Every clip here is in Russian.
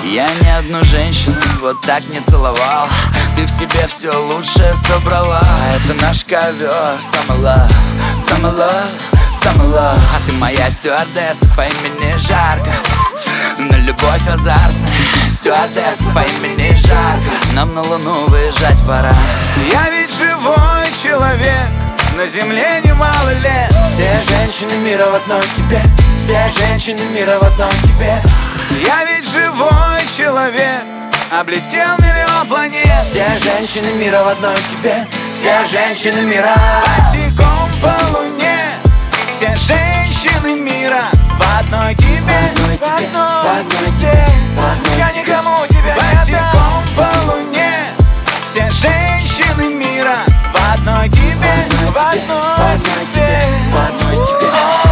Я ни одну женщину вот так не целовал. Ты в себе все лучшее собрала. Это наш ковер, summer love, summer love, summer love. А ты моя стюардесса по имени Жарко. На любовь азартная стюардесса по имени Жарко. Нам на Луну выезжать пора. Я ведь живой человек, на земле немало лет. Все женщины мира в одной тебе, все женщины мира в одной тебе. Я ведь живой человек, облетел миллион планет. Все женщины мира в одной тебе, все женщины мира. Босиком по луне, все женщины мира в одной тебе, в одной тебе. Я никому тебя не отдам. Босиком по луне, все женщины мира в одной тебе, в одной тебе, в одной тебе.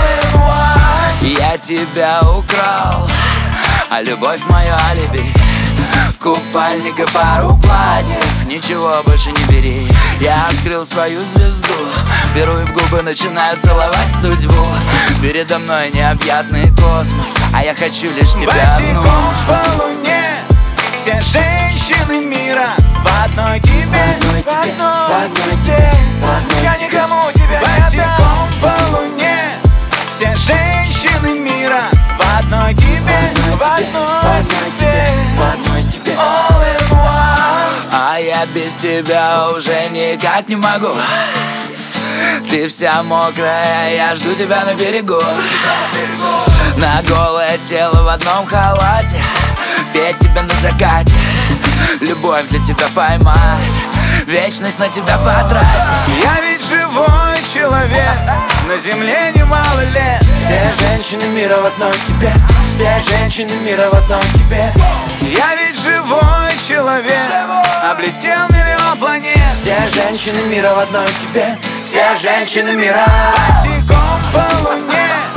Я тебя украл, а любовь мое алиби. Купальник и пару платьев, ничего больше не бери. Я открыл свою звезду, беру и в губы начинаю целовать судьбу. Передо мной необъятный космос, а я хочу лишь тебя одну. Босиком по луне, все женщины мира в одной тебе, в одной тебе. Я никому тебя не отдам. Босиком по луне, все женщины мира в одной тебе, в одной тебе, в одной тебе. all in one. А я без тебя уже никак не могу. Ты вся мокрая, я жду тебя на берегу. На голое тело в одном халате, петь тебя на закате, любовь для тебя поймать, вечность на тебя потратить. Я ведь живой человек, на земле немало лет. Все женщины мира в одной тебе, все женщины мира в одной тебе. Я ведь живой человек, облетел миллион планет. Все женщины мира в одной тебе, все женщины мира. Босиком по луне,